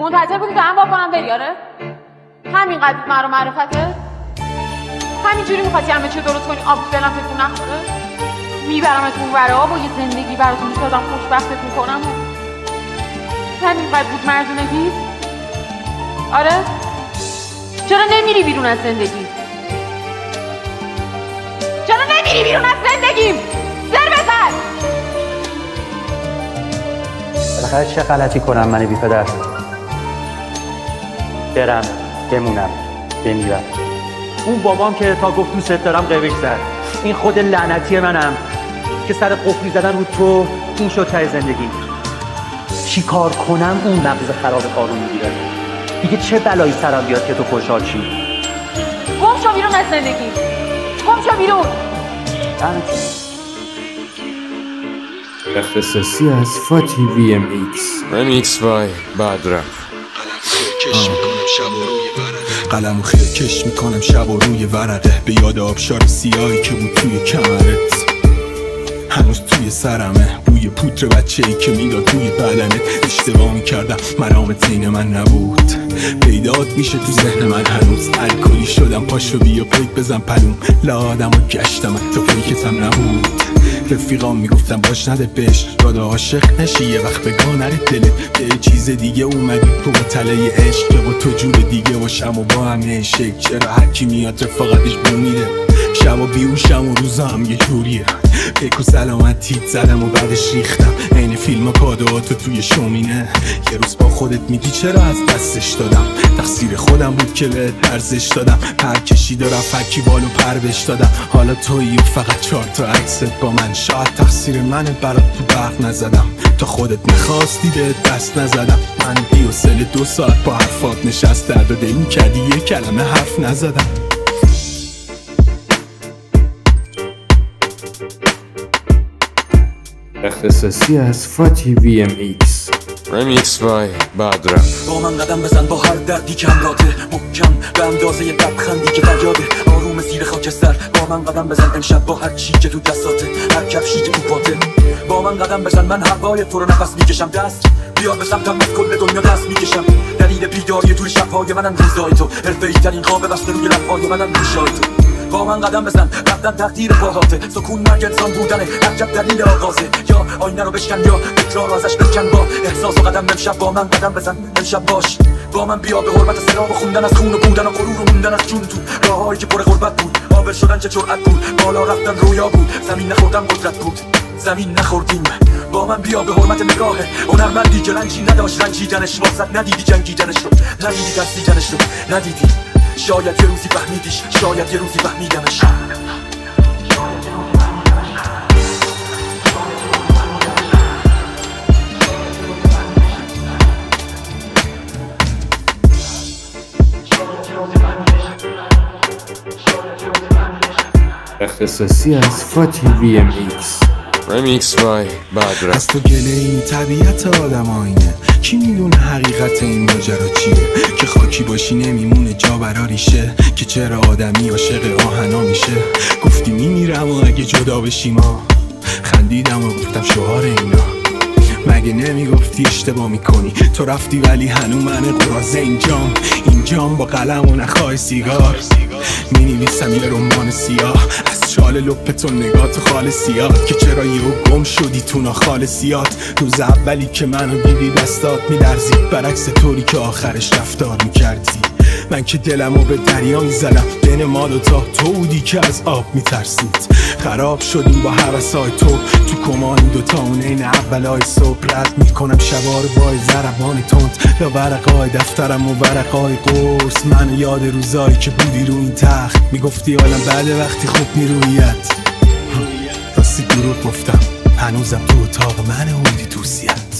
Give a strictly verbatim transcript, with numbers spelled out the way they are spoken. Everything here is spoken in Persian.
منتظر بودی تا هم با کنم بری؟ آره همین قدر مرا معرفته؟ همینجوری میخواستی همه چی درست کنی آب دلم تکون نخوره؟ میبرمتون ور آب و یه زندگی براتون میسازم خوشبختت میکنم و همین قدر بود مردونگی؟ آره؟ چرا نمیری بیرون از زندگی؟ چرا نمیری بیرون از زندگیم؟ زر بزن! بالاخره چه غلطی کنم من بی پدر؟ برم بمونم بمیرم. اون بابام که تا گفت دوست دارم قیبش زد. این خود لعنتی منم که سر قفلی زدن رو تو این شد ته زندگی. چی کار کنم اون مغز خراب قارون میگیره؟ دیگه چه بلایی سرم بیاد که تو خوشحال چی؟ گم شو بیرون از زندگی. گم شو بیرون. اختصاصی از فاتی وی ام ایکس رمیکس بای بدرف. قلمو خیلی کش میکنم شب و روی ورقه به یاد آبشار سیاهی که بود توی کمرت هنوز توی سرمه بوی پودر بچه‌ای که میداد توی بدنت اشتباه میکردم مرامت عین من نبود پیدات میشه تو ذهن من هنوز الکلی شدم پاشو بیا پیک بزن پلوم لادم و گشتم تو پیکتم نبود رفیقام میگفتم باش نده بش داده عاشق نشی یه وقت بگاه نره دلت به چیز دیگه اومدی تو با تله عشق که با تو جور دیگه باشم و با همه شک چرا هرکی میاد رفاقتش بومیده شب و بیوشم و روزم یه جوریه پیک و سلامتیت زدم و بعدش ریختم این فیلم و کادوهاتو توی شومینه یه روز با خودت میگی چرا از دستش دادم تقصیر خودم بود که به ارزش دادم پر کشید و رفت هرکی بالو پر بش دادم حالا تویی و فقط چهار تا عکست با من شاید تقصیر منه برات تو برق نزدم تا خودت میخواستی به دست نزدم من بیوصله دو ساعت با حرفات نشست درد و دل میکردی یه کلمه حرف نزدم اختصاصی از فاتی وی ام ایکس رمیکس بای بدرف. با من قدم بزن با هر دردی که همراته محکم به اندازه لبخندی که فریاده آروم زیر خاکستر با من قدم بزن امشب با هر چی که تو دستاته هر کفشی که تو پاته با من قدم بزن من هوای تو رو نفس میکشم دست بیا به سمتم از کل دنیا دست میکشم دلیل بیداری توی شبهای منم ریزای تو حرفه‌ای ترین خواب بسته روی لبهای منم ریشای تو با من قدم بزن رفتن تقدیر پاهاته سکون مرگ انسان بودنه عجب دلیل آغازه یا آینه رو بشکن یا تکرار ازش بکن با احساس و قدم امشب با من قدم بزن امشب باش با من بیا به حرمت سلام و خوندن از خون و بودن و غرور و موندن از جون تو راههایی که پر غربت بود آبر شدن چه جرأت بود بالا رفتن رویا بود زمین نخوردن قدرت بود زمین نخوردیم با من بیا به حرمت نگاهه هنرمندی که رنجی نداشت رنجیدنش واسط ندیدی جنگیدنش رو ندیدی ترسیدنش رو ندیدی شاید یه روزی فهمیدیش شاید یه روزی فهمیدمش اختصاصی از فاتی وی ام ایکس رمیکس بای بدرف. از تو گله این طبیعت آدم آینه کی میدونه حقیقت این ماجرا چیه که خاکی باشی نمیمونه جا برا ریشه که چرا آدمی عاشق آهنا میشه گفتی میمیرم و اگه جدا بشی ما خندیدم و گفتم شعار اینا مگه نمیگفتی اشتباه میکنی تو رفتی ولی هنو من قراضه اینجام اینجام با قلم و نخواه سیگار مینویسم یه رمان سیاه از چال لپتون نگاه تو خال سیاد که چرا یهو گم شدی تو ناخال سیاد روز اولی که منو دیدی دستات میلرزید برعکس طوری که آخرش رفتار میکردی من که دلمو به دریا میزدم بین ما دوتا تو بودی که از آب میترسید خراب شدیم با هوسای تو تو کمان دوتا اون این اولای صبح رد میکنم شبا رو با ضربان تند یا ورقای دفترم و ورقای قرص من یاد روزایی که بودی رو این تخت میگفتی حالا بعد وقتی خوب میرویت راستی دروغ گفتم هنوزم تو اتاق من بودی دوستیت